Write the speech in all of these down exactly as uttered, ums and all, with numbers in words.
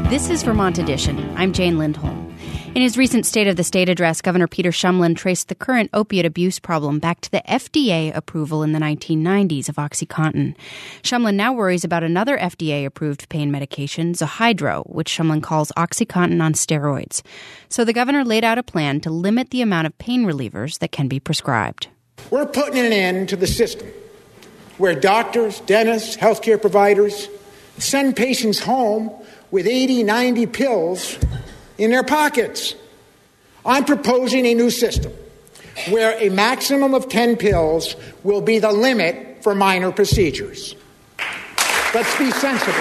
This is Vermont Edition. I'm Jane Lindholm. In his recent State of the State address, Governor Peter Shumlin traced the current opiate abuse problem back to the F D A approval in the nineteen nineties of OxyContin. Shumlin now worries about another F D A-approved pain medication, Zohydro, which Shumlin calls OxyContin on steroids. So the governor laid out a plan to limit the amount of pain relievers that can be prescribed. We're putting an end to the system where doctors, dentists, healthcare providers send patients home with eighty, ninety pills in their pockets. I'm proposing a new system where a maximum of ten pills will be the limit for minor procedures. Let's be sensible.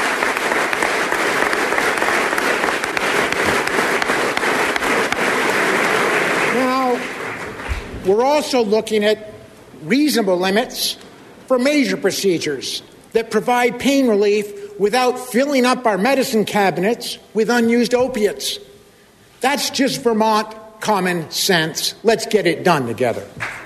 Now, we're also looking at reasonable limits for major procedures that provide pain relief without filling up our medicine cabinets with unused opiates. That's just Vermont common sense. Let's get it done together.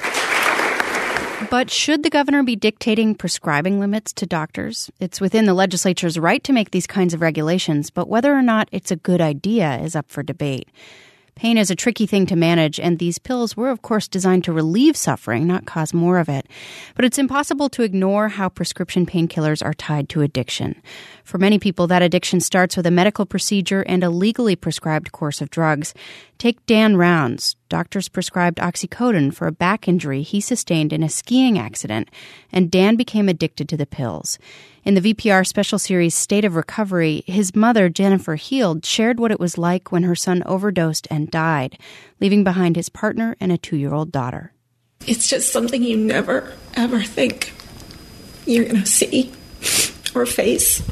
But should the governor be dictating prescribing limits to doctors? It's within the legislature's right to make these kinds of regulations, but whether or not it's a good idea is up for debate. Pain is a tricky thing to manage, and these pills were, of course, designed to relieve suffering, not cause more of it. But it's impossible to ignore how prescription painkillers are tied to addiction. For many people, that addiction starts with a medical procedure and a legally prescribed course of drugs. Take Dan Rounds. Doctors prescribed oxycodone for a back injury he sustained in a skiing accident, and Dan became addicted to the pills. In the V P R special series State of Recovery, his mother, Jennifer Heald, shared what it was like when her son overdosed and died, leaving behind his partner and a two-year-old daughter. It's just something you never, ever think you're going to see or face.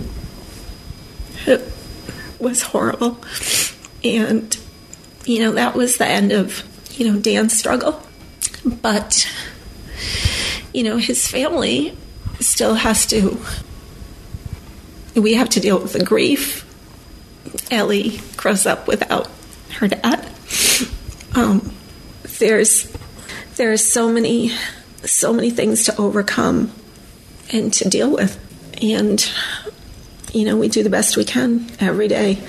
It was horrible. And, you know, that was the end of, you know, Dan's struggle. But, you know, his family still has to, we have to deal with the grief. Ellie grows up without her dad. Um, there's, there's so many, so many things to overcome and to deal with. And, you know, we do the best we can every day.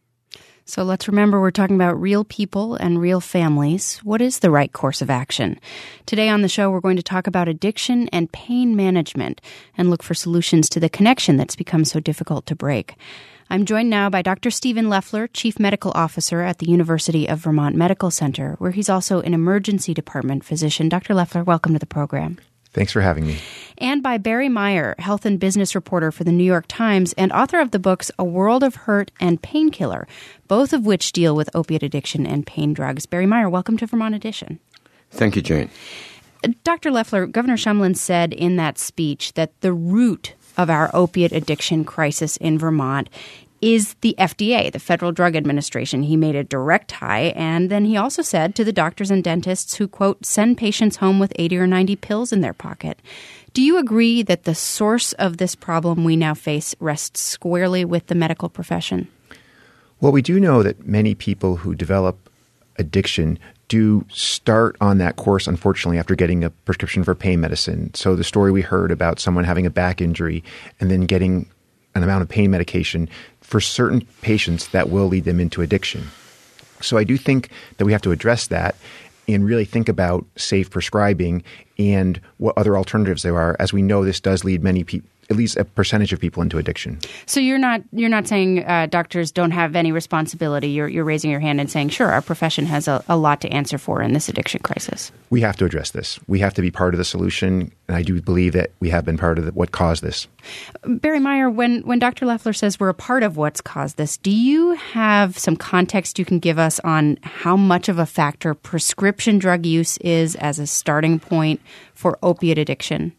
So let's remember we're talking about real people and real families. What is the right course of action? Today on the show, we're going to talk about addiction and pain management and look for solutions to the connection that's become so difficult to break. I'm joined now by Doctor Stephen Leffler, Chief Medical Officer at the University of Vermont Medical Center, where he's also an emergency department physician. Doctor Leffler, welcome to the program. Thanks for having me. And by Barry Meyer, health and business reporter for the New York Times and author of the books A World of Hurt and Painkiller, both of which deal with opiate addiction and pain drugs. Barry Meyer, welcome to Vermont Edition. Thank you, Jane. Doctor Leffler, Governor Shumlin said in that speech that the root of our opiate addiction crisis in Vermont is the F D A, the Federal Drug Administration. He made a direct tie, and then he also said to the doctors and dentists who, quote, send patients home with eighty or ninety pills in their pocket. Do you agree that the source of this problem we now face rests squarely with the medical profession? Well, we do know that many people who develop addiction do start on that course, unfortunately, after getting a prescription for pain medicine. So the story we heard about someone having a back injury and then getting an amount of pain medication, for certain patients that will lead them into addiction. So I do think that we have to address that and really think about safe prescribing and what other alternatives there are, as we know this does lead many people, at least a percentage of people, into addiction. So you're not you're not saying uh, doctors don't have any responsibility. You're you're raising your hand and saying, sure, our profession has a, a lot to answer for in this addiction crisis. We have to address this. We have to be part of the solution, and I do believe that we have been part of the, what caused this. Barry Meyer, when when Doctor Leffler says we're a part of what's caused this, do you have some context you can give us on how much of a factor prescription drug use is as a starting point for opiate addiction?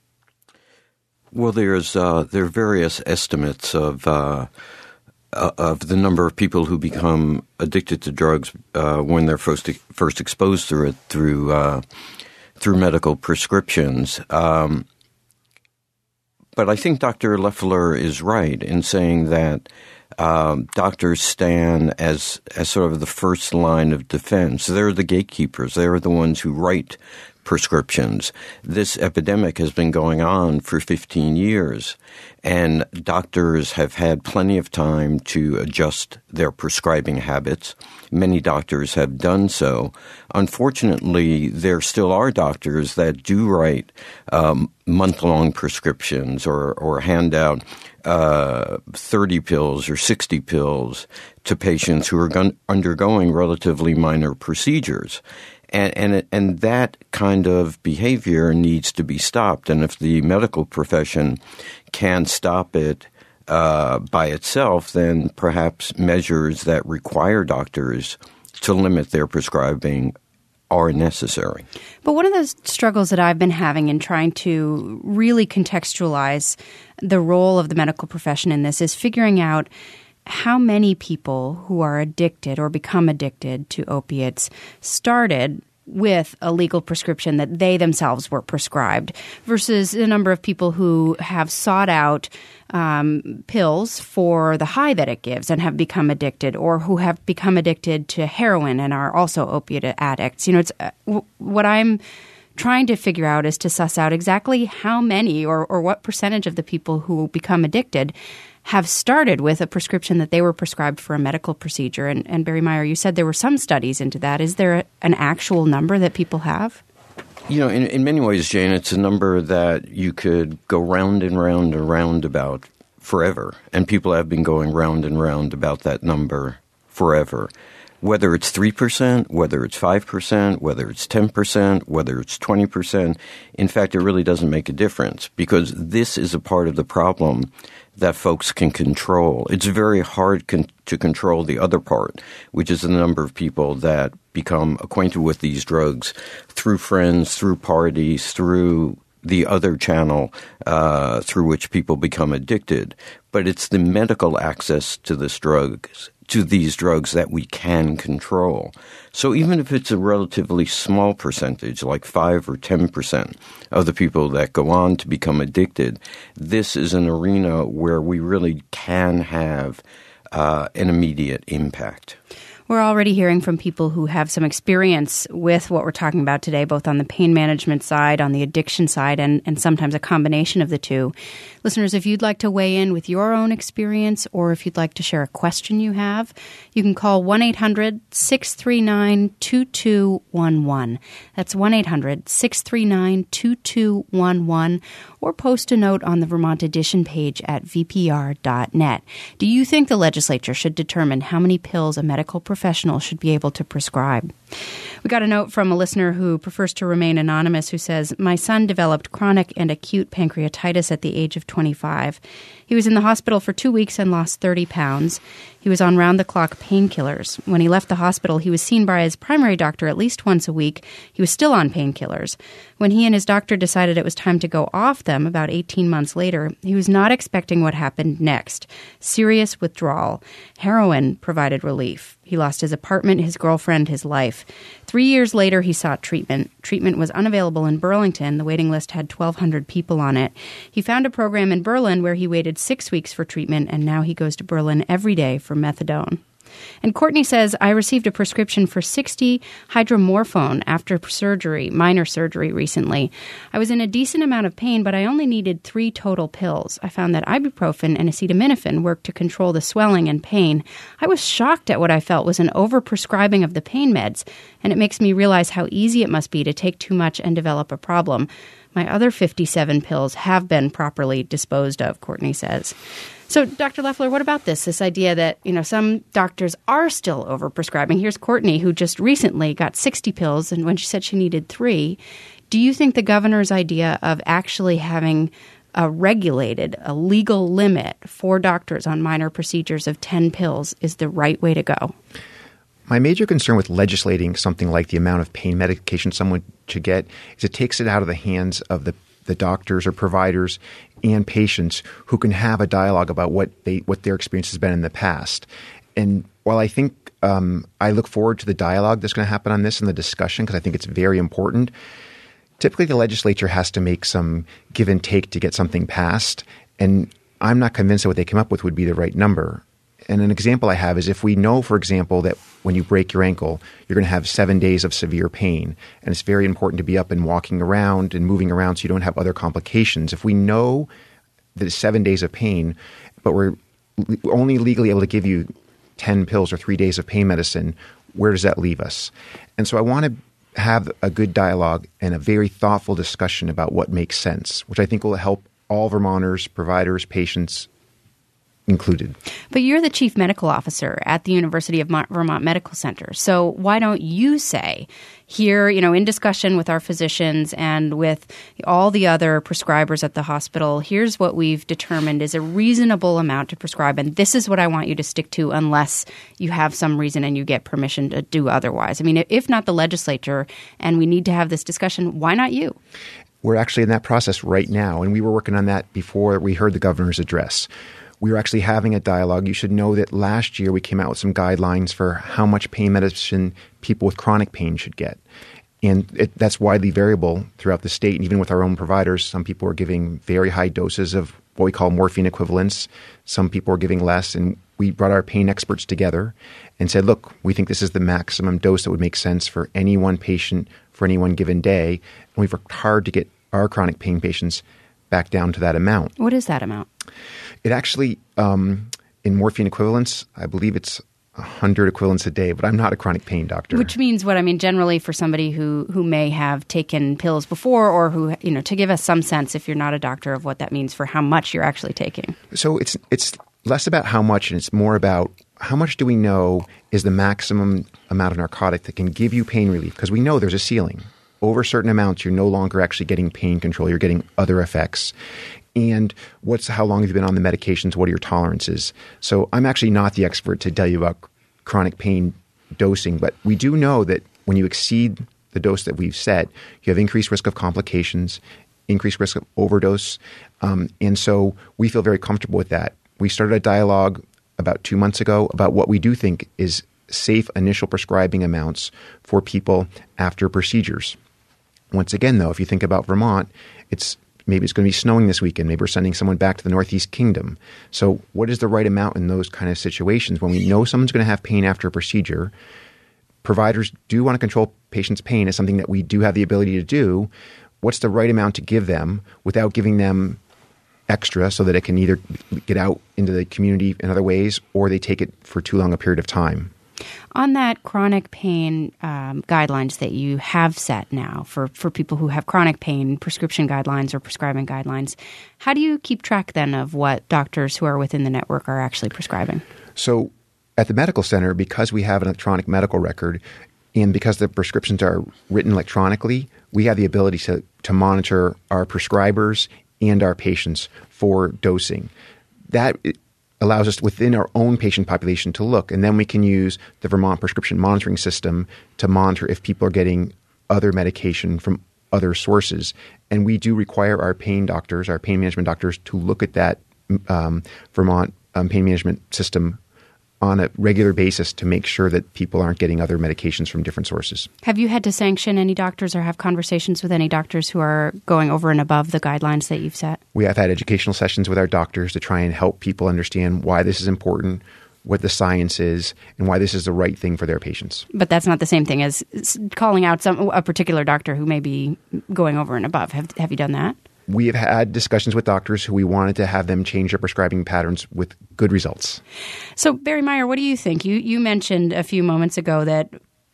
Well, there's uh, there are various estimates of uh, uh, of the number of people who become addicted to drugs uh, when they're first first exposed to it through uh, through medical prescriptions. Um, but I think Doctor Leffler is right in saying that um, doctors stand as as sort of the first line of defense. They're the gatekeepers. They're the ones who write prescriptions. This epidemic has been going on for fifteen years, and doctors have had plenty of time to adjust their prescribing habits. Many doctors have done so. Unfortunately, there still are doctors that do write um, month-long prescriptions or, or hand out uh, thirty pills or sixty pills to patients who are gun- undergoing relatively minor procedures. And, and and that kind of behavior needs to be stopped. And if the medical profession can stop it uh, by itself, then perhaps measures that require doctors to limit their prescribing are necessary. But one of the struggles that I've been having in trying to really contextualize the role of the medical profession in this is figuring out how many people who are addicted or become addicted to opiates started with a legal prescription that they themselves were prescribed versus the number of people who have sought out um, pills for the high that it gives and have become addicted, or who have become addicted to heroin and are also opiate addicts. You know, it's uh, w- what I'm trying to figure out is to suss out exactly how many or, or what percentage of the people who become addicted have started with a prescription that they were prescribed for a medical procedure. And, and Barry Meyer, you said there were some studies into that. Is there a, an actual number that people have? You know, in, in many ways, Jane, it's a number that you could go round and round and round about forever. And people have been going round and round about that number forever. Whether it's three percent, whether it's five percent, whether it's ten percent, whether it's twenty percent, in fact, it really doesn't make a difference because this is a part of the problem that folks can control. It's very hard con- to control the other part, which is the number of people that become acquainted with these drugs through friends, through parties, through the other channel uh, through which people become addicted. But it's the medical access to this drugs, to these drugs that we can control. So even if it's a relatively small percentage, like five or ten percent of the people that go on to become addicted, this is an arena where we really can have uh, an immediate impact. We're already hearing from people who have some experience with what we're talking about today, both on the pain management side, on the addiction side, and, and sometimes a combination of the two. Listeners, if you'd like to weigh in with your own experience or if you'd like to share a question you have, you can call one eight hundred six three nine two two one one. That's one eight hundred six three nine two two one one, or post a note on the Vermont Edition page at v p r dot net. Do you think the legislature should determine how many pills a medical professional should be able to prescribe? We got a note from a listener who prefers to remain anonymous who says, my son developed chronic and acute pancreatitis at the age of twenty-five. He was in the hospital for two weeks and lost thirty pounds. He was on round-the-clock painkillers. When he left the hospital, he was seen by his primary doctor at least once a week. He was still on painkillers. When he and his doctor decided it was time to go off them about eighteen months later, he was not expecting what happened next. Serious withdrawal. Heroin provided relief. He lost his apartment, his girlfriend, his life. Three years later, he sought treatment. Treatment was unavailable in Burlington. The waiting list had twelve hundred people on it. He found a program in Berlin where he waited six weeks for treatment, and now he goes to Berlin every day for methadone. And Courtney says, I received a prescription for sixty hydromorphone after surgery, minor surgery recently. I was in a decent amount of pain, but I only needed three total pills. I found that ibuprofen and acetaminophen worked to control the swelling and pain. I was shocked at what I felt was an overprescribing of the pain meds, and it makes me realize how easy it must be to take too much and develop a problem. My other fifty-seven pills have been properly disposed of, Courtney says. So, Doctor Loeffler, what about this, this idea that, you know, some doctors are still overprescribing? Here's Courtney, who just recently got sixty pills, and when she said she needed three, do you think the governor's idea of actually having a regulated, a legal limit for doctors on minor procedures of ten pills is the right way to go? My major concern with legislating something like the amount of pain medication someone should get is it takes it out of the hands of the, the doctors or providers and patients who can have a dialogue about what they what their experience has been in the past. And while I think um, I look forward to the dialogue that's going to happen on this and the discussion because I think it's very important, typically the legislature has to make some give and take to get something passed. And I'm not convinced that what they came up with would be the right number. And an example I have is if we know, for example, that when you break your ankle, you're going to have seven days of severe pain. And it's very important to be up and walking around and moving around so you don't have other complications. If we know that it's seven days of pain, but we're only legally able to give you ten pills or three days of pain medicine, where does that leave us? And so I want to have a good dialogue and a very thoughtful discussion about what makes sense, which I think will help all Vermonters, providers, patients included. But you're the chief medical officer at the University of Vermont Medical Center. So why don't you say here, you know, in discussion with our physicians and with all the other prescribers at the hospital, here's what we've determined is a reasonable amount to prescribe, and this is what I want you to stick to unless you have some reason and you get permission to do otherwise. I mean, if not the legislature and we need to have this discussion, why not you? We're actually in that process right now, and we were working on that before we heard the governor's address. We were actually having a dialogue. You should know that last year we came out with some guidelines for how much pain medicine people with chronic pain should get. And it, that's widely variable throughout the state. And even with our own providers, some people are giving very high doses of what we call morphine equivalents. Some people are giving less. And we brought our pain experts together and said, look, we think this is the maximum dose that would make sense for any one patient for any one given day. And we've worked hard to get our chronic pain patients back down to that amount. What is that amount? It actually, um, in morphine equivalents, I believe it's one hundred equivalents a day, but I'm not a chronic pain doctor. Which means what? I mean, generally for somebody who, who may have taken pills before or who, you know, to give us some sense, if you're not a doctor, of what that means for how much you're actually taking. So it's it's less about how much and it's more about how much do we know is the maximum amount of narcotic that can give you pain relief? Because we know there's a ceiling. Over certain amounts, you're no longer actually getting pain control. You're getting other effects. And what's how long have you been on the medications? What are your tolerances? So I'm actually not the expert to tell you about chronic pain dosing, but we do know that when you exceed the dose that we've set, you have increased risk of complications, increased risk of overdose. Um, and so we feel very comfortable with that. We started a dialogue about two months ago about what we do think is safe initial prescribing amounts for people after procedures. Once again, though, if you think about Vermont, it's maybe it's going to be snowing this weekend. Maybe we're sending someone back to the Northeast Kingdom. So what is the right amount in those kind of situations? When we know someone's going to have pain after a procedure, providers do want to control patients' pain as something that we do have the ability to do. What's the right amount to give them without giving them extra so that it can either get out into the community in other ways or they take it for too long a period of time? On that chronic pain um, guidelines that you have set now for, for people who have chronic pain, prescription guidelines or prescribing guidelines, how do you keep track then of what doctors who are within the network are actually prescribing? So at the medical center, because we have an electronic medical record and because the prescriptions are written electronically, we have the ability to, to monitor our prescribers and our patients for dosing. That allows us within our own patient population to look, and then we can use the Vermont Prescription Monitoring System to monitor if people are getting other medication from other sources. And we do require our pain doctors, our pain management doctors, to look at that um, Vermont um, pain management system on a regular basis to make sure that people aren't getting other medications from different sources. Have you had to sanction any doctors or have conversations with any doctors who are going over and above the guidelines that you've set? We have had educational sessions with our doctors to try and help people understand why this is important, what the science is, and why this is the right thing for their patients. But that's not the same thing as calling out some a particular doctor who may be going over and above. Have, have you done that? We have had discussions with doctors who we wanted to have them change their prescribing patterns with good results. So, Barry Meyer, what do you think? You you mentioned a few moments ago that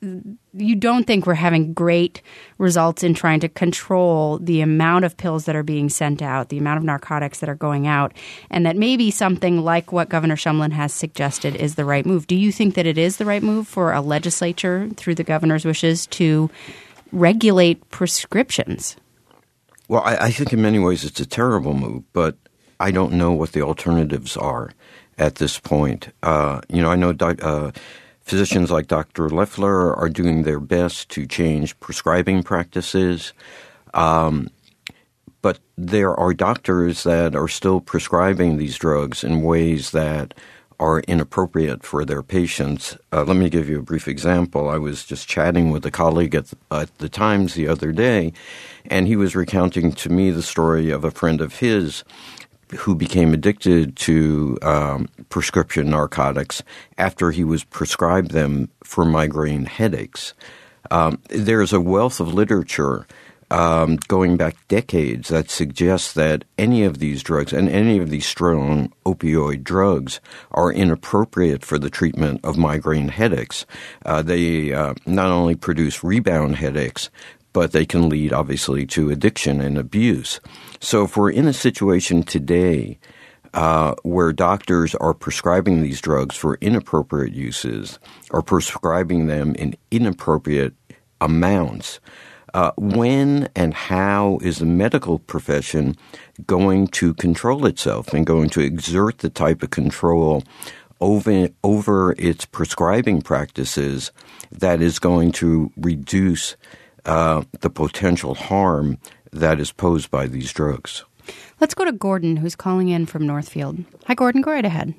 you don't think we're having great results in trying to control the amount of pills that are being sent out, the amount of narcotics that are going out, and that maybe something like what Governor Shumlin has suggested is the right move. Do you think that it is the right move for a legislature, through the governor's wishes, to regulate prescriptions? Well, I, I think in many ways it's a terrible move, but I don't know what the alternatives are at this point. Uh, you know, I know doc, uh, physicians like Doctor Loeffler are doing their best to change prescribing practices, um, but there are doctors that are still prescribing these drugs in ways that are inappropriate for their patients. Uh, let me give you a brief example. I was just chatting with a colleague at the, at the Times the other day, and he was recounting to me the story of a friend of his who became addicted to um, prescription narcotics after he was prescribed them for migraine headaches. Um, there's a wealth of literature um, going back decades that suggests that any of these drugs and any of these strong opioid drugs are inappropriate for the treatment of migraine headaches. Uh, they uh, not only produce rebound headaches, but they can lead, obviously, to addiction and abuse. So if we're in a situation today uh, where doctors are prescribing these drugs for inappropriate uses or prescribing them in inappropriate amounts, uh, when and how is the medical profession going to control itself and going to exert the type of control over, over its prescribing practices that is going to reduce Uh, the potential harm that is posed by these drugs? Let's go to Gordon, who's calling in from Northfield. Hi, Gordon. Go right ahead.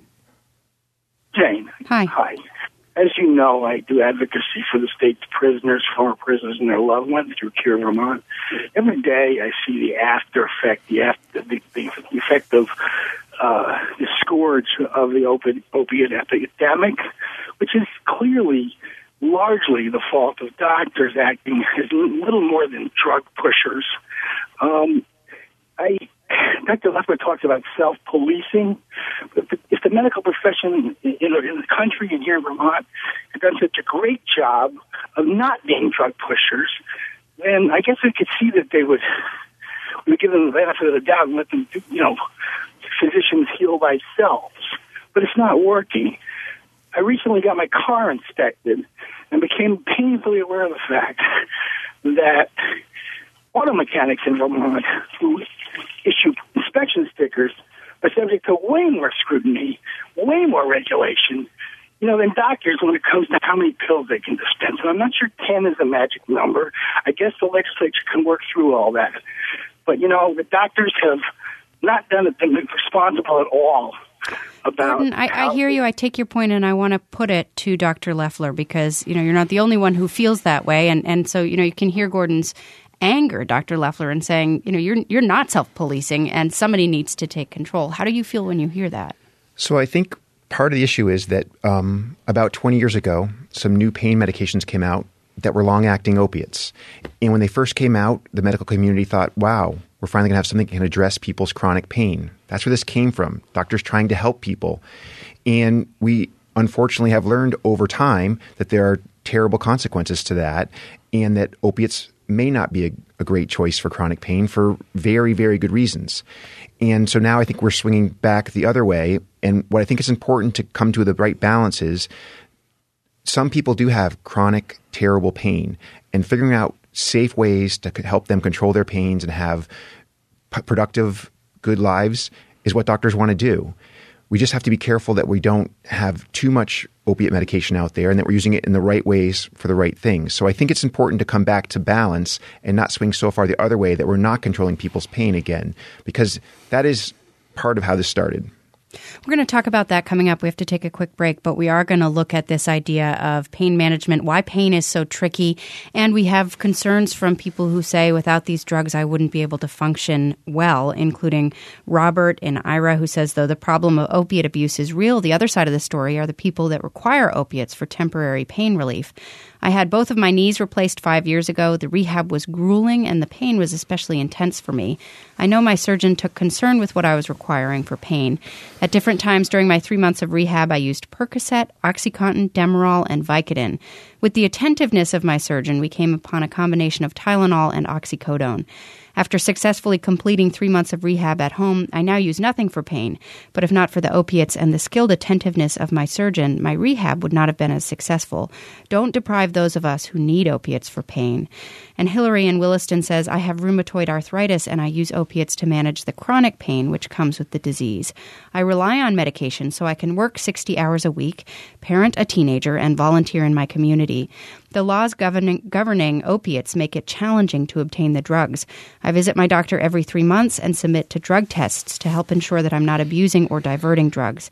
Jane. Hi. Hi. As you know, I do advocacy for the state's prisoners, former prisoners, and their loved ones through Cure Vermont. Every day I see the after effect, the, after, the, the effect of uh, the scourge of the opi- opiate epidemic, which is clearly largely the fault of doctors acting as little more than drug pushers. Um, I, Doctor Leffler talks about self-policing, but if the medical profession in, in the country and here in Vermont has done such a great job of not being drug pushers, then I guess we could see that they would, we would give them the benefit of the doubt and let them do, you know, physicians heal by themselves. But it's not working. I recently got my car inspected and became painfully aware of the fact that auto mechanics in Vermont who issue inspection stickers are subject to way more scrutiny, way more regulation, you know, than doctors when it comes to how many pills they can dispense. And I'm not sure ten is a magic number. I guess the legislature can work through all that. But, you know, the doctors have not done it, been responsible at all. About Gordon, I, I hear you. I take your point, and I want to put it to Doctor Leffler because, you know, you're not the only one who feels that way. And, and so, you know, you can hear Gordon's anger, Doctor Leffler, and saying, you know, you're you're not self-policing and somebody needs to take control. How do you feel when you hear that? So I think part of the issue is that um, about twenty years ago, some new pain medications came out that were long-acting opiates. And when they first came out, the medical community thought, wow, we're finally going to have something that can address people's chronic pain. That's where this came from, doctors trying to help people. And we unfortunately have learned over time that there are terrible consequences to that and that opiates may not be a, a great choice for chronic pain for very, very good reasons. And so now I think we're swinging back the other way. And what I think is important to come to the right balance is some people do have chronic, terrible pain, and figuring out safe ways to help them control their pains and have p- productive, good lives is what doctors want to do. We just have to be careful that we don't have too much opiate medication out there and that we're using it in the right ways for the right things. So I think it's important to come back to balance and not swing so far the other way that we're not controlling people's pain again, because that is part of how this started. We're going to talk about that coming up. We have to take a quick break, but we are going to look at this idea of pain management, why pain is so tricky. And we have concerns from people who say, without these drugs, I wouldn't be able to function well, including Robert and Ira, who says, though the problem of opiate abuse is real, the other side of the story are the people that require opiates for temporary pain relief. I had both of my knees replaced five years ago. The rehab was grueling, and the pain was especially intense for me. I know my surgeon took concern with what I was requiring for pain. At different times during my three months of rehab, I used Percocet, OxyContin, Demerol, and Vicodin. With the attentiveness of my surgeon, we came upon a combination of Tylenol and oxycodone. After successfully completing three months of rehab at home, I now use nothing for pain. But if not for the opiates and the skilled attentiveness of my surgeon, my rehab would not have been as successful. Don't deprive those of us who need opiates for pain. And Hillary in Williston says, I have rheumatoid arthritis and I use opiates to manage the chronic pain which comes with the disease. I rely on medication so I can work sixty hours a week, parent a teenager, and volunteer in my community. The laws governing, governing opiates make it challenging to obtain the drugs. I visit my doctor every three months and submit to drug tests to help ensure that I'm not abusing or diverting drugs.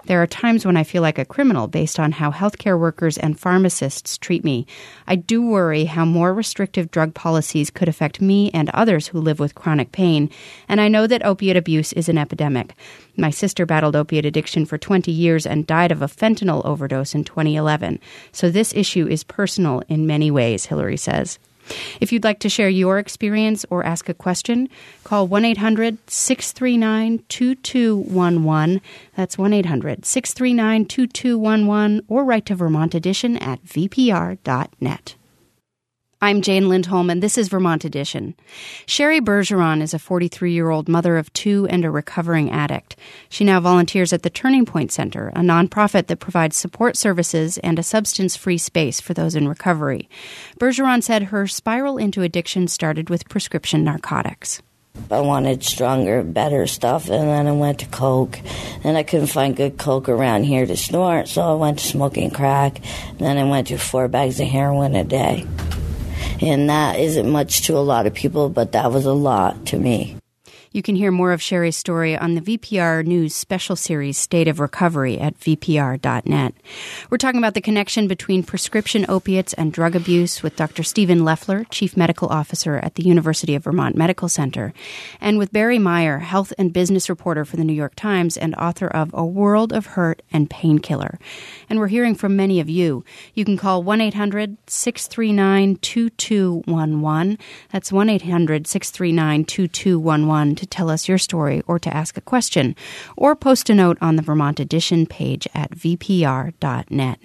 There are times when I feel like a criminal based on how healthcare workers and pharmacists treat me. I do worry how more restrictive drug policies could affect me and others who live with chronic pain, and I know that opiate abuse is an epidemic. My sister battled opiate addiction for twenty years and died of a fentanyl overdose in twenty eleven. So this issue is personal in many ways, Hillary says. If you'd like to share your experience or ask a question, call one eight hundred six three nine two two one one. That's one eight hundred six three nine two two one one, or write to Vermont Edition at v p r dot net. I'm Jane Lindholm, and this is Vermont Edition. Sherry Bergeron is a forty-three-year-old mother of two and a recovering addict. She now volunteers at the Turning Point Center, a nonprofit that provides support services and a substance-free space for those in recovery. Bergeron said her spiral into addiction started with prescription narcotics. I wanted stronger, better stuff, and then I went to coke. Then I couldn't find good coke around here to snort, so I went to smoking crack. Then I went to four bags of heroin a day. And that isn't much to a lot of people, but that was a lot to me. You can hear more of Sherry's story on the V P R News special series State of Recovery at v p r dot net. We're talking about the connection between prescription opiates and drug abuse with Doctor Stephen Loeffler, Chief Medical Officer at the University of Vermont Medical Center, and with Barry Meyer, health and business reporter for the New York Times and author of A World of Hurt and Painkiller. And we're hearing from many of you. You can call one eight hundred six three nine two two one one. That's one eight hundred six three nine two two one one to tell us your story or to ask a question, or post a note on the Vermont Edition page at v p r dot net.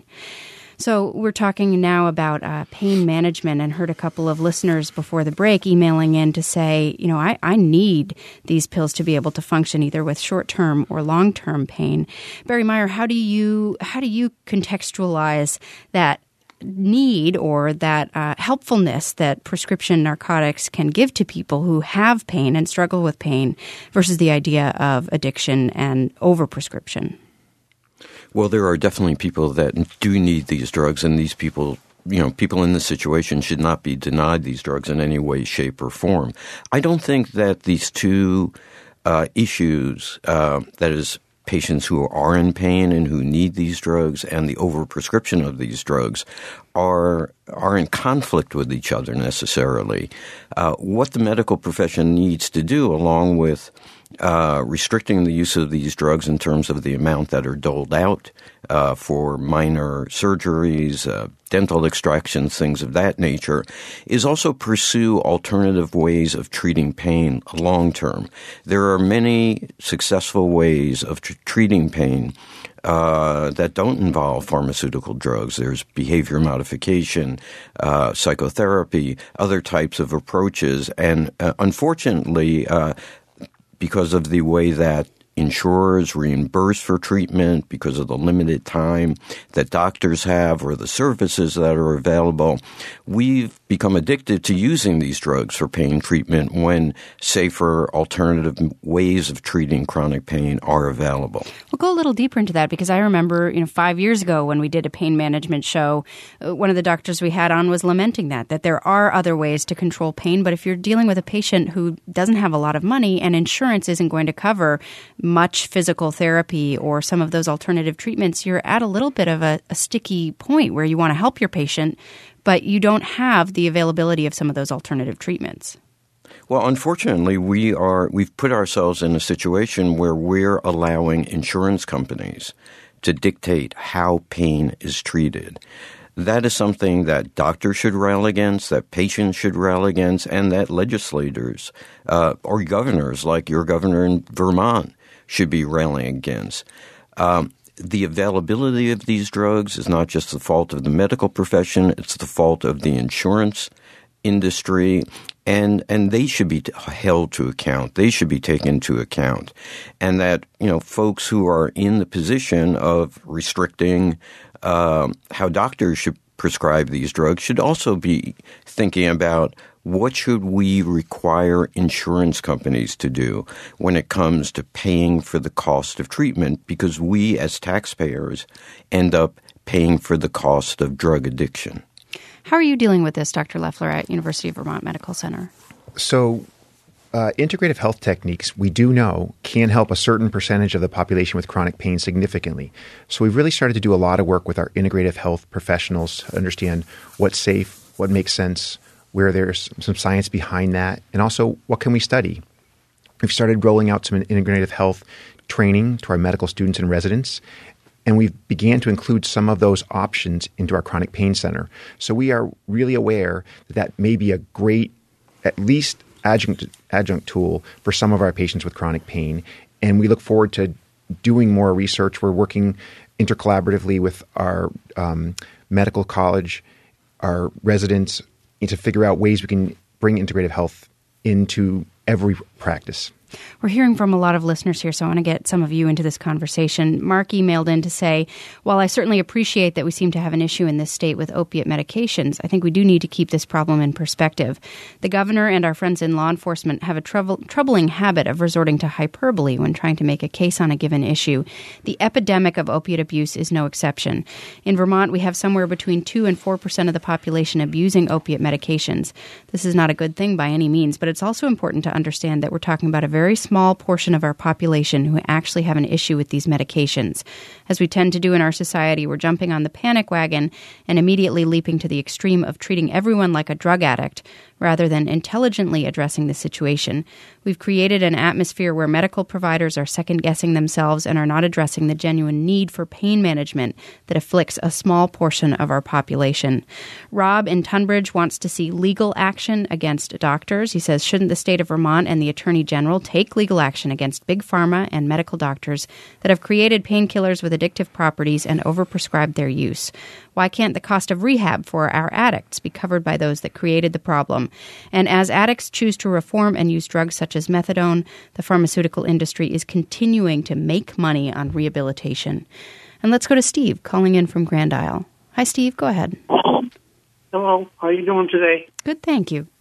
So we're talking now about uh, pain management, and heard a couple of listeners before the break emailing in to say, you know, I, I need these pills to be able to function either with short-term or long-term pain. Barry Meyer, how do you how do you contextualize that need or that uh, helpfulness that prescription narcotics can give to people who have pain and struggle with pain versus the idea of addiction and overprescription? Well, there are definitely people that do need these drugs, and these people, you know, people in this situation should not be denied these drugs in any way, shape, or form. I don't think that these two uh, issues, uh, that is, patients who are in pain and who need these drugs and the overprescription of these drugs are are in conflict with each other necessarily. Uh, what the medical profession needs to do, along with uh, restricting the use of these drugs in terms of the amount that are doled out uh, for minor surgeries, uh, dental extractions, things of that nature, is also pursue alternative ways of treating pain long term. There are many successful ways of tr- treating pain Uh, that don't involve pharmaceutical drugs. There's behavior modification, uh, psychotherapy, other types of approaches. And uh, unfortunately, uh, because of the way that insurers reimburse for treatment, because of the limited time that doctors have or the services that are available, we've become addicted to using these drugs for pain treatment when safer alternative ways of treating chronic pain are available. We'll go a little deeper into that, because I remember, you know, five years ago when we did a pain management show, uh, one of the doctors we had on was lamenting that, that there are other ways to control pain, but if you're dealing with a patient who doesn't have a lot of money and insurance isn't going to cover much physical therapy or some of those alternative treatments, you're at a little bit of a, a sticky point where you want to help your patient, but you don't have the availability of some of those alternative treatments. Well, unfortunately, we are, we've put ourselves in a situation where we're allowing insurance companies to dictate how pain is treated. That is something that doctors should rail against, that patients should rail against, and that legislators uh, or governors, like your governor in Vermont, should be railing against. Um, the availability of these drugs is not just the fault of the medical profession, it's the fault of the insurance industry, and and they should be held to account. They should be taken into account. And that, you know, folks who are in the position of restricting uh, how doctors should prescribe these drugs should also be thinking about what should we require insurance companies to do when it comes to paying for the cost of treatment, because we as taxpayers end up paying for the cost of drug addiction. How are you dealing with this, Doctor Loeffler, at University of Vermont Medical Center? So uh, integrative health techniques, we do know, can help a certain percentage of the population with chronic pain significantly. So we've really started to do a lot of work with our integrative health professionals to understand what's safe, what makes sense, where there's some science behind that, and also what can we study. We've started rolling out some integrative health training to our medical students and residents, and we've began to include some of those options into our chronic pain center. So we are really aware that that may be a great, at least adjunct, adjunct tool for some of our patients with chronic pain. And we look forward to doing more research. We're working intercollaboratively with our um, medical college, our residents, to figure out ways we can bring integrative health into every practice. We're hearing from a lot of listeners here, so I want to get some of you into this conversation. Mark emailed in to say, while I certainly appreciate that we seem to have an issue in this state with opiate medications, I think we do need to keep this problem in perspective. The governor and our friends in law enforcement have a trouble, troubling habit of resorting to hyperbole when trying to make a case on a given issue. The epidemic of opiate abuse is no exception. In Vermont, we have somewhere between two and four percent of the population abusing opiate medications. This is not a good thing by any means, but it's also important to understand that we're talking about a very very small portion of our population who actually have an issue with these medications. As we tend to do in our society, we're jumping on the panic wagon and immediately leaping to the extreme of treating everyone like a drug addict rather than intelligently addressing the situation. We've created an atmosphere where medical providers are second-guessing themselves and are not addressing the genuine need for pain management that afflicts a small portion of our population. Rob in Tunbridge wants to see legal action against doctors. He says, shouldn't the state of Vermont and the Attorney General take legal action against big pharma and medical doctors that have created painkillers with addictive properties and overprescribed their use? Why can't the cost of rehab for our addicts be covered by those that created the problem? And as addicts choose to reform and use drugs such as methadone, the pharmaceutical industry is continuing to make money on rehabilitation. And let's go to Steve, calling in from Grand Isle. Hi, Steve. Go ahead. Hello. How are you doing today? Good, thank you.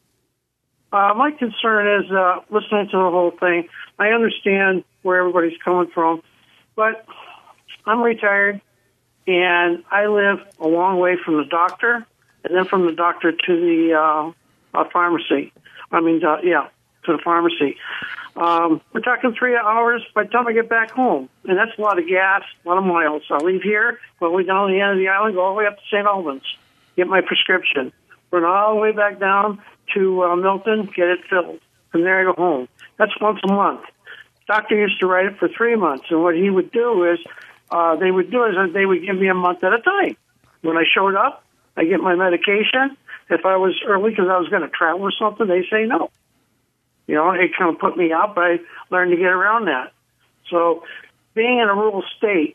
Uh, my concern is uh, listening to the whole thing. I understand where everybody's coming from, but I'm retired, and I live a long way from the doctor, and then from the doctor to the uh, uh, pharmacy. I mean, uh, yeah, to the pharmacy. Um, we're talking three hours by the time I get back home, and that's a lot of gas, a lot of miles. I leave here, go all the way down to the end of the island, go all the way up to Saint Albans, get my prescription, run all the way back down to uh, Milton, get it filled. From there, I go home. That's once a month. Doctor used to write it for three months, and what he would do is, uh, they would do is they would give me a month at a time. When I showed up, I get my medication. If I was early because I was going to travel or something, they say no. You know, it kind of put me out, but I learned to get around that. So being in a rural state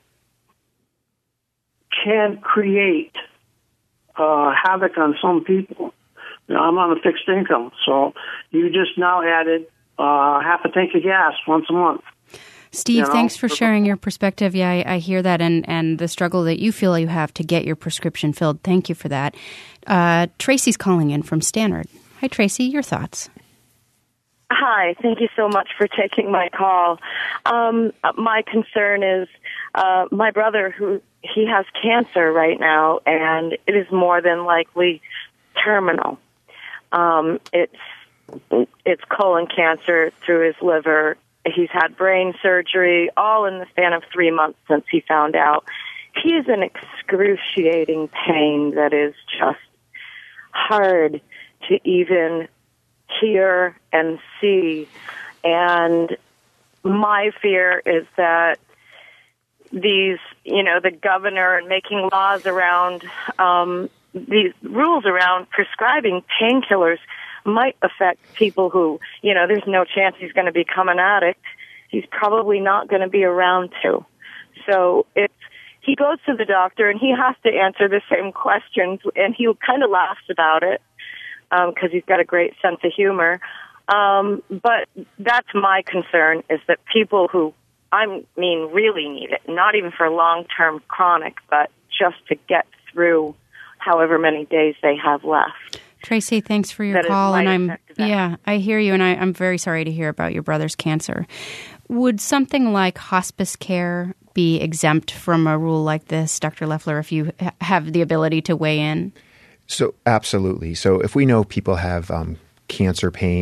can create uh, havoc on some people. You know, I'm on a fixed income, so you just now added uh, half a tank of gas once a month. Steve, you know, thanks for sharing your perspective. Yeah, I, I hear that, and, and the struggle that you feel you have to get your prescription filled. Thank you for that. Uh, Tracy's calling in from Stannard. Hi, Tracy. Your thoughts? Hi. Thank you so much for taking my call. Um, my concern is uh, my brother, who he has cancer right now, and it is more than likely terminal. Um, it's it's colon cancer through his liver. He's had brain surgery, all in the span of three months since he found out. He is in excruciating pain that is just hard to even hear and see. And my fear is that these, you know, the governor and making laws around um, these rules around prescribing painkillers might affect people who, you know, there's no chance he's going to become an addict. He's probably not going to be around to. So it's, he goes to the doctor and he has to answer the same questions, and he kind of laughs about it because um, he's got a great sense of humor. Um, but that's my concern, is that people who, I mean, really need it, not even for long-term chronic, but just to get through however many days they have left. Tracy, thanks for your that call, and I'm that. yeah, I hear you, and I, I'm very sorry to hear about your brother's cancer. Would something like hospice care be exempt from a rule like this, Doctor Leffler, if you ha- have the ability to weigh in? So absolutely. So if we know people have um, cancer pain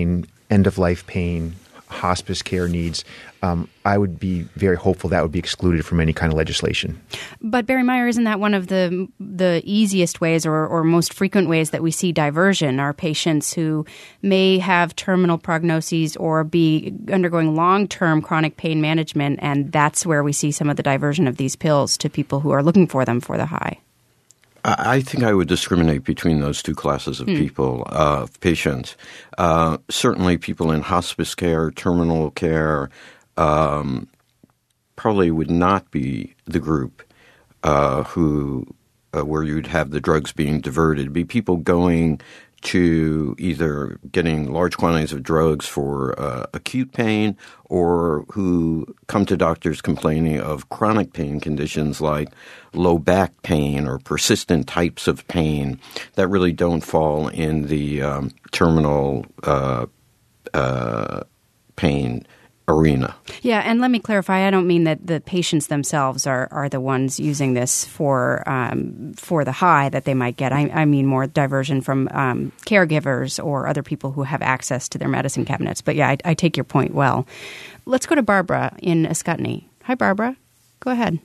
end-of-life pain, hospice care needs, um, I would be very hopeful that would be excluded from any kind of legislation. But Barry Meyer, isn't that one of the the easiest ways or, or most frequent ways that we see diversion are patients who may have terminal prognoses or be undergoing long-term chronic pain management, and that's where we see some of the diversion of these pills to people who are looking for them for the high? I think I would discriminate between those two classes of Hmm. people, uh, of patients. Uh, certainly people in hospice care, terminal care, um, probably would not be the group uh, who uh, where you'd have the drugs being diverted. It'd be people going to either getting large quantities of drugs for uh, acute pain or who come to doctors complaining of chronic pain conditions like low back pain or persistent types of pain that really don't fall in the um, terminal uh, uh, pain arena. Yeah, and let me clarify, I don't mean that the patients themselves are, are the ones using this for um, for the high that they might get. I, I mean more diversion from um, caregivers or other people who have access to their medicine cabinets. But yeah, I, I take your point well. Let's go to Barbara in Ascutney. Hi, Barbara. Go ahead.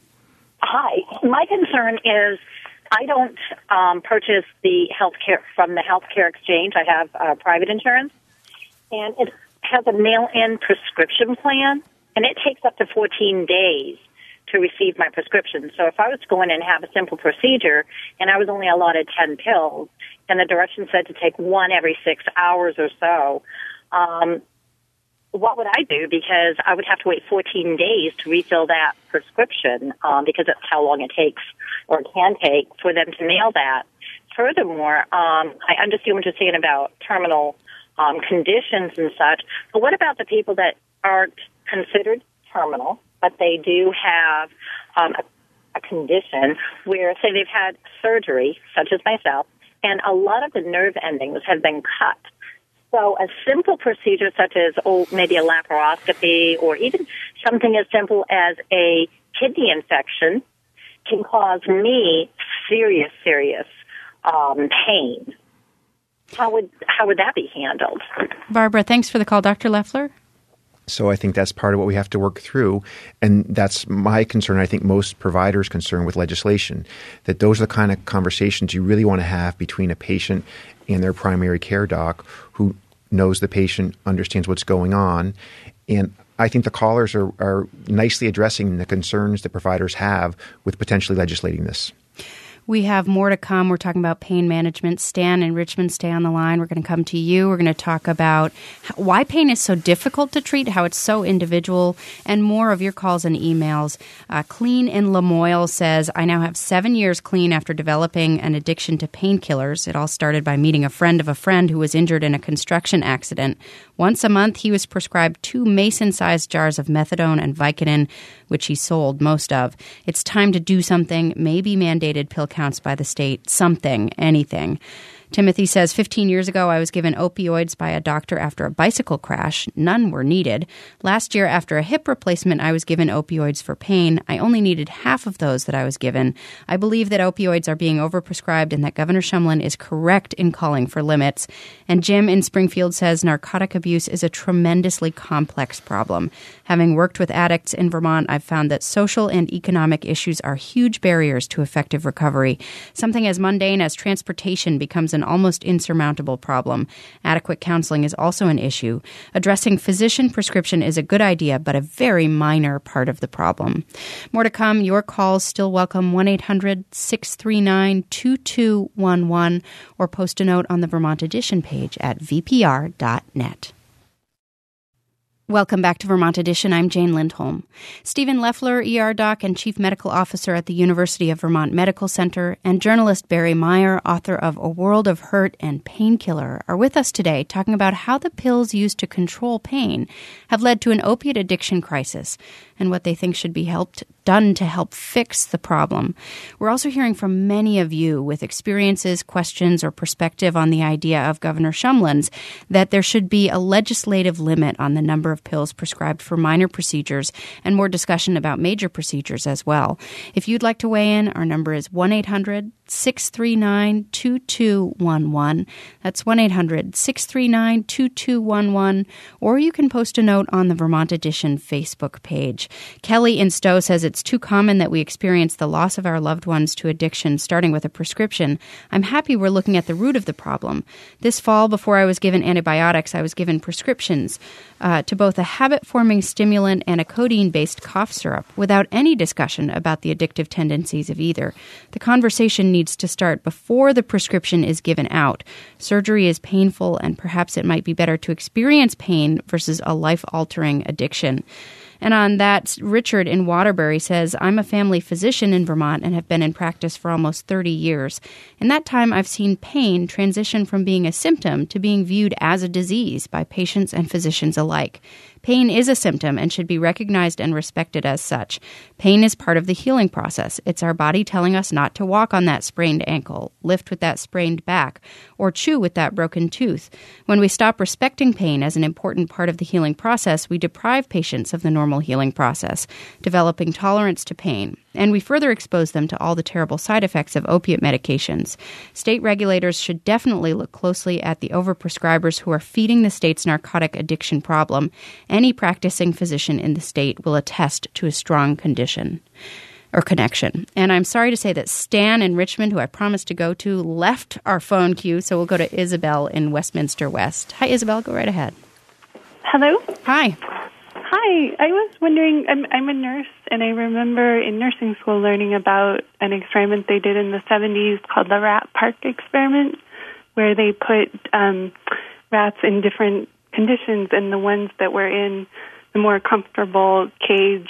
Hi. My concern is I don't um, purchase the health care from the healthcare exchange. I have uh, private insurance, and it has a mail-in prescription plan, and it takes up to fourteen days to receive my prescription. So if I was to go in and have a simple procedure and I was only allotted ten pills and the direction said to take one every six hours or so, um, what would I do? Because I would have to wait fourteen days to refill that prescription um, because that's how long it takes or can take for them to mail that. Furthermore, um, I understand what you're saying about terminal Um, conditions and such, but what about the people that aren't considered terminal, but they do have um, a, a condition where, say, they've had surgery, such as myself, and a lot of the nerve endings have been cut. So a simple procedure such as, oh, maybe a laparoscopy or even something as simple as a kidney infection can cause me serious, serious um, pain. How would how would that be handled? Barbara, thanks for the call. Doctor Leffler? So I think that's part of what we have to work through. And that's my concern. I think most providers' concern with legislation, that those are the kind of conversations you really want to have between a patient and their primary care doc who knows the patient, understands what's going on. And I think the callers are, are nicely addressing the concerns that providers have with potentially legislating this. We have more to come. We're talking about pain management. Stan in Richmond, stay on the line. We're going to come to you. We're going to talk about why pain is so difficult to treat, how it's so individual, and more of your calls and emails. Uh, Clean in Lamoille says, I now have seven years clean after developing an addiction to painkillers. It all started by meeting a friend of a friend who was injured in a construction accident. Once a month, he was prescribed two mason-sized jars of methadone and Vicodin, which he sold most of. It's time to do something, maybe mandated pill counts by the state, something, anything. Timothy says, fifteen years ago, I was given opioids by a doctor after a bicycle crash. None were needed. Last year, after a hip replacement, I was given opioids for pain. I only needed half of those that I was given. I believe that opioids are being overprescribed and that Governor Shumlin is correct in calling for limits. And Jim in Springfield says narcotic abuse is a tremendously complex problem. Having worked with addicts in Vermont, I've found that social and economic issues are huge barriers to effective recovery. Something as mundane as transportation becomes an almost insurmountable problem. Adequate counseling is also an issue. Addressing physician prescription is a good idea, but a very minor part of the problem. More to come. Your calls still welcome. one eight hundred six three nine two two one one or post a note on the Vermont Edition page at v p r dot net. Welcome back to Vermont Edition. I'm Jane Lindholm. Stephen Leffler, E R doc and Chief Medical Officer at the University of Vermont Medical Center, and journalist Barry Meyer, author of A World of Hurt and Painkiller, are with us today talking about how the pills used to control pain have led to an opiate addiction crisis and what they think should be helped done to help fix the problem. We're also hearing from many of you with experiences, questions, or perspective on the idea of Governor Shumlin's that there should be a legislative limit on the number of of pills prescribed for minor procedures and more discussion about major procedures as well. If you'd like to weigh in, our number is one eight hundred six three nine two two one one. That's one eight hundred six three nine two two one one. Or you can post a note on the Vermont Edition Facebook page. Kelly in Stowe says it's too common that we experience the loss of our loved ones to addiction, starting with a prescription. I'm happy we're looking at the root of the problem. This fall, before I was given antibiotics, I was given prescriptions uh, to both a habit-forming stimulant and a codeine-based cough syrup without any discussion about the addictive tendencies of either. The conversation needs to start before the prescription is given out. Surgery is painful, and perhaps it might be better to experience pain versus a life-altering addiction. And on that, Richard in Waterbury says, I'm a family physician in Vermont and have been in practice for almost thirty years. In that time, I've seen pain transition from being a symptom to being viewed as a disease by patients and physicians alike. Pain is a symptom and should be recognized and respected as such. Pain is part of the healing process. It's our body telling us not to walk on that sprained ankle, lift with that sprained back, or chew with that broken tooth. When we stop respecting pain as an important part of the healing process, we deprive patients of the normal healing process, developing tolerance to pain. And we further expose them to all the terrible side effects of opiate medications. State regulators should definitely look closely at the overprescribers who are feeding the state's narcotic addiction problem. Any practicing physician in the state will attest to a strong condition or connection. And I'm sorry to say that Stan in Richmond, who I promised to go to, left our phone queue, so we'll go to Isabel in Westminster West. Hi, Isabel. Go right ahead. Hello? Hi. Hi. I was wondering, I'm, I'm a nurse, and I remember in nursing school learning about an experiment they did in the seventies called the Rat Park experiment, where they put um, rats in different conditions, and the ones that were in the more comfortable cage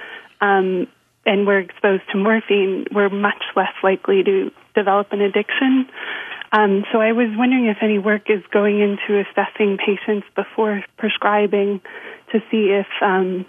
um, and were exposed to morphine were much less likely to develop an addiction. Um, so I was wondering if any work is going into assessing patients before prescribing to see if um,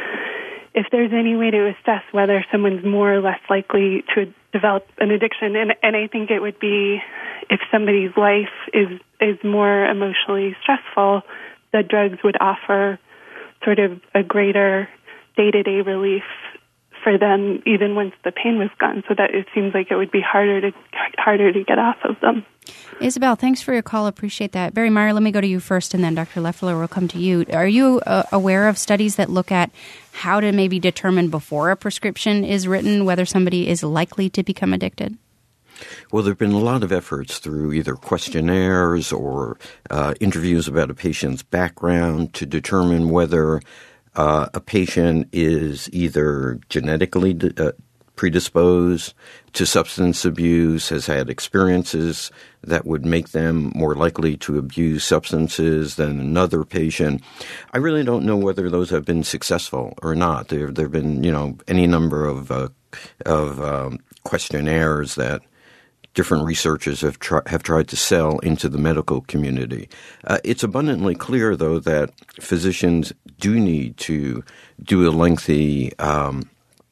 if there's any way to assess whether someone's more or less likely to develop an addiction. And, and I think it would be if somebody's life is, is more emotionally stressful, the drugs would offer sort of a greater day-to-day relief for them even once the pain was gone, so that it seems like it would be harder to harder to get off of them. Isabel, thanks for your call. Appreciate that. Barry Meyer, let me go to you first, and then Doctor Leffler will come to you. Are you uh, aware of studies that look at how to maybe determine before a prescription is written whether somebody is likely to become addicted? Well, there have been a lot of efforts through either questionnaires or uh, interviews about a patient's background to determine whether uh, a patient is either genetically uh, predisposed to substance abuse, has had experiences that would make them more likely to abuse substances than another patient. I really don't know whether those have been successful or not. There, there have been, you know, any number of uh, of um, questionnaires that different researchers have, try, have tried to sell into the medical community. Uh, it's abundantly clear, though, that physicians do need to do a lengthy um,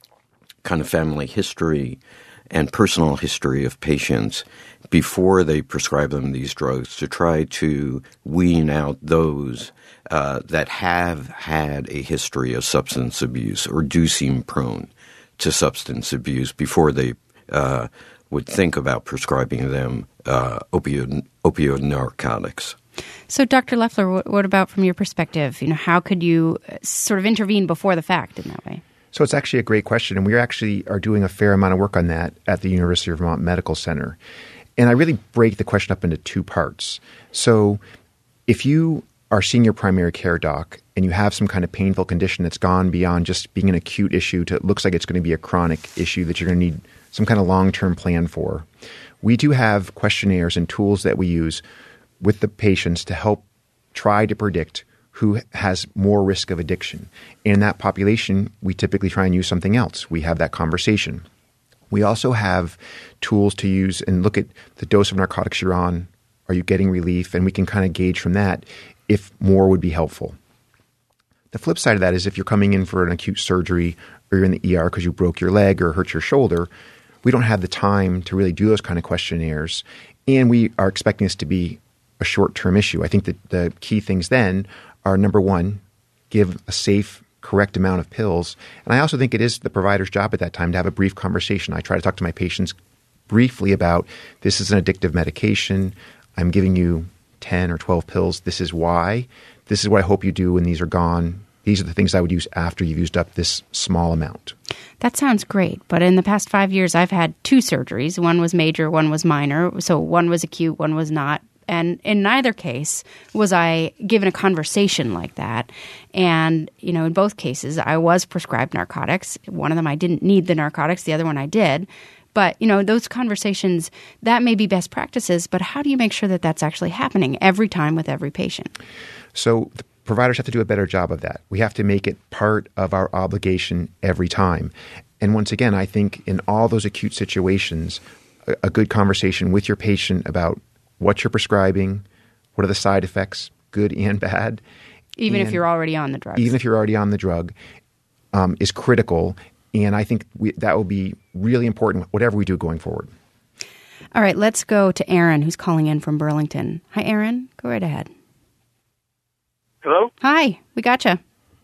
kind of family history and personal history of patients before they prescribe them these drugs to try to wean out those uh, that have had a history of substance abuse or do seem prone to substance abuse before they uh, would think about prescribing them uh, opioid, opioid narcotics. So, Doctor Leffler, what, what about from your perspective? You know, how could you sort of intervene before the fact in that way? So it's actually a great question, and we actually are doing a fair amount of work on that at the University of Vermont Medical Center. And I really break the question up into two parts. So if you are seeing your primary care doc and you have some kind of painful condition that's gone beyond just being an acute issue to it looks like it's going to be a chronic issue that you're going to need some kind of long-term plan for, we do have questionnaires and tools that we use with the patients to help try to predict who has more risk of addiction. And in that population, we typically try and use something else. We have that conversation. We also have tools to use and look at the dose of narcotics you're on. Are you getting relief? And we can kind of gauge from that if more would be helpful. The flip side of that is if you're coming in for an acute surgery or you're in the E R because you broke your leg or hurt your shoulder, we don't have the time to really do those kind of questionnaires. And we are expecting this to be a short-term issue. I think that the key things then are, number one, give a safe, correct amount of pills. And I also think it is the provider's job at that time to have a brief conversation. I try to talk to my patients briefly about, this is an addictive medication. I'm giving you ten or twelve pills. This is why. This is what I hope you do when these are gone. These are the things I would use after you've used up this small amount. That sounds great. But in the past five years, I've had two surgeries. One was major, one was minor. So one was acute, one was not. And in neither case was I given a conversation like that. And, you know, in both cases, I was prescribed narcotics. One of them I didn't need the narcotics. The other one I did. But, you know, those conversations, that may be best practices. But how do you make sure that that's actually happening every time with every patient? So the providers have to do a better job of that. We have to make it part of our obligation every time. And once again, I think in all those acute situations, a, a good conversation with your patient about what you're prescribing, what are the side effects, good and bad. Even and if you're already on the drugs. Even if you're already on the drug, um, is critical. And I think we, that will be really important, whatever we do going forward. All right, let's go to Aaron, who's calling in from Burlington. Hi, Aaron. Go right ahead. Hello? Hi, we gotcha.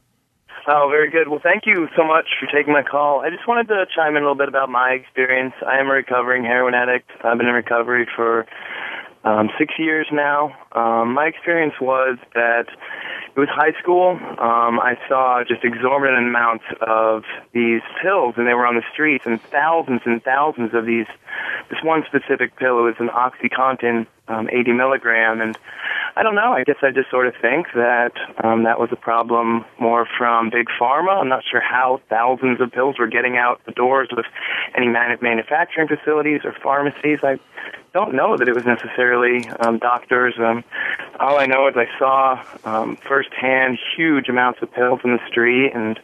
Oh, very good. Well, thank you so much for taking my call. I just wanted to chime in a little bit about my experience. I am a recovering heroin addict. I've been in recovery for um, six years now. Um, my experience was that it was high school. Um, I saw just exorbitant amounts of these pills, and they were on the streets, and thousands and thousands of these. This one specific pill, it was an OxyContin, um, eighty milligram, and I don't know. I guess I just sort of think that um, that was a problem more from Big Pharma. I'm not sure how thousands of pills were getting out the doors of any man- manufacturing facilities or pharmacies. I don't know that it was necessarily um, doctors. Um, all I know is I saw um, firsthand huge amounts of pills in the street, and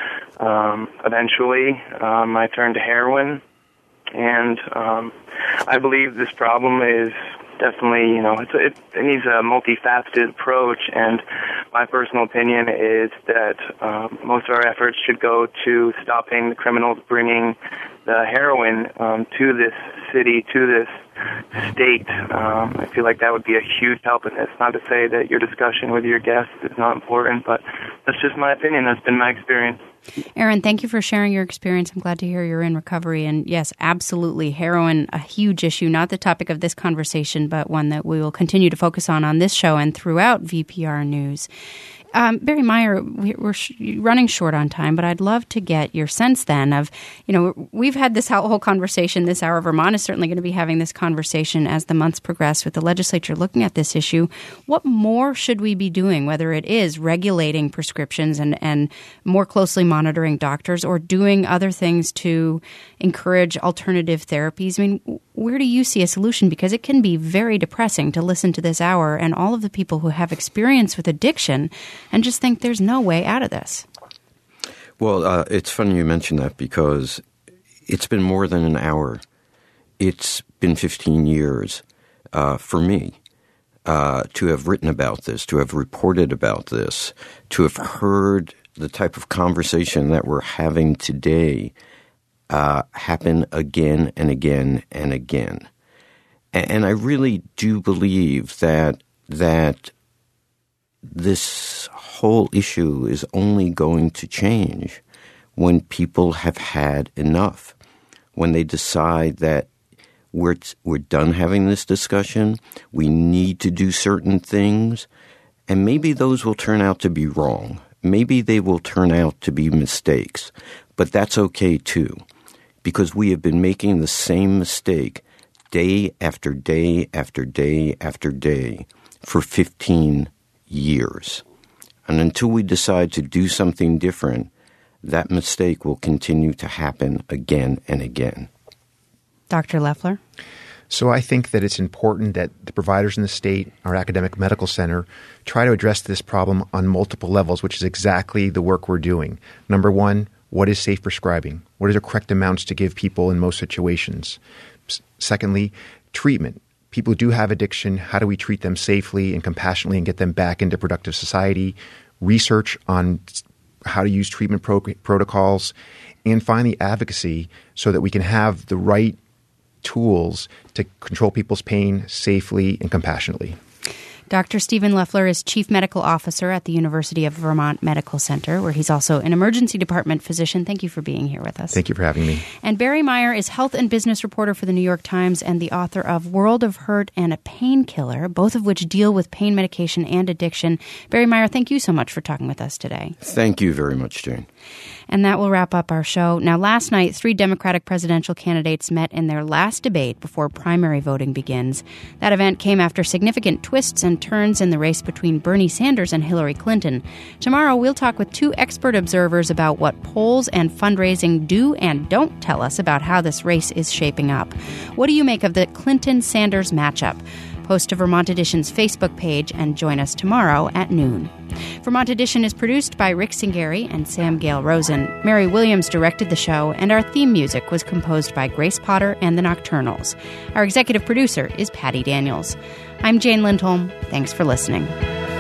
um, eventually um, I turned to heroin. And um, I believe this problem is definitely, you know, it's, it, it needs a multifaceted approach. And my personal opinion is that um, most of our efforts should go to stopping the criminals bringing the heroin um, to this city, to this state. Um, I feel like that would be a huge help in this. Not to say that your discussion with your guests is not important, but that's just my opinion. That's been my experience. Aaron, thank you for sharing your experience. I'm glad to hear you're in recovery. And yes, absolutely, heroin, a huge issue, not the topic of this conversation, but one that we will continue to focus on on this show and throughout V P R News. Um, Barry Meyer, we're sh- running short on time, but I'd love to get your sense then of, you know, we've had this whole conversation this hour. Vermont is certainly going to be having this conversation as the months progress with the legislature looking at this issue. What more should we be doing, whether it is regulating prescriptions and, and more closely monitoring doctors or doing other things to encourage alternative therapies? I mean, where do you see a solution? Because it can be very depressing to listen to this hour and all of the people who have experience with addiction and just think there's no way out of this. Well, uh, it's funny you mention that because it's been more than an hour. It's been fifteen years uh, for me uh, to have written about this, to have reported about this, to have heard the type of conversation that we're having today uh, happen again and again and again. And, and I really do believe that that this whole issue is only going to change when people have had enough, when they decide that we're we're done having this discussion, we need to do certain things, and maybe those will turn out to be wrong. Maybe they will turn out to be mistakes, but that's okay too, because we have been making the same mistake day after day after day after day for fifteen years. And until we decide to do something different, that mistake will continue to happen again and again. Doctor Loeffler? So I think that it's important that the providers in the state, our academic medical center, try to address this problem on multiple levels, which is exactly the work we're doing. Number one, what is safe prescribing? What are the correct amounts to give people in most situations? S- secondly, treatment. People who do have addiction, how do we treat them safely and compassionately and get them back into productive society? Research on how to use treatment pro- protocols. And finally, advocacy so that we can have the right tools to control people's pain safely and compassionately. Doctor Stephen Loeffler is Chief Medical Officer at the University of Vermont Medical Center, where he's also an emergency department physician. Thank you for being here with us. Thank you for having me. And Barry Meyer is health and business reporter for the New York Times and the author of World of Hurt and A Painkiller, both of which deal with pain medication and addiction. Barry Meyer, thank you so much for talking with us today. Thank you very much, Jane. And that will wrap up our show. Now, last night, three Democratic presidential candidates met in their last debate before primary voting begins. That event came after significant twists and turns in the race between Bernie Sanders and Hillary Clinton. Tomorrow, we'll talk with two expert observers about what polls and fundraising do and don't tell us about how this race is shaping up. What do you make of the Clinton-Sanders matchup? Post to Vermont Edition's Facebook page and join us tomorrow at noon. Vermont Edition is produced by Rick Singeri and Sam Gale Rosen. Mary Williams directed the show, and our theme music was composed by Grace Potter and the Nocturnals. Our executive producer is Patty Daniels. I'm Jane Lindholm. Thanks for listening.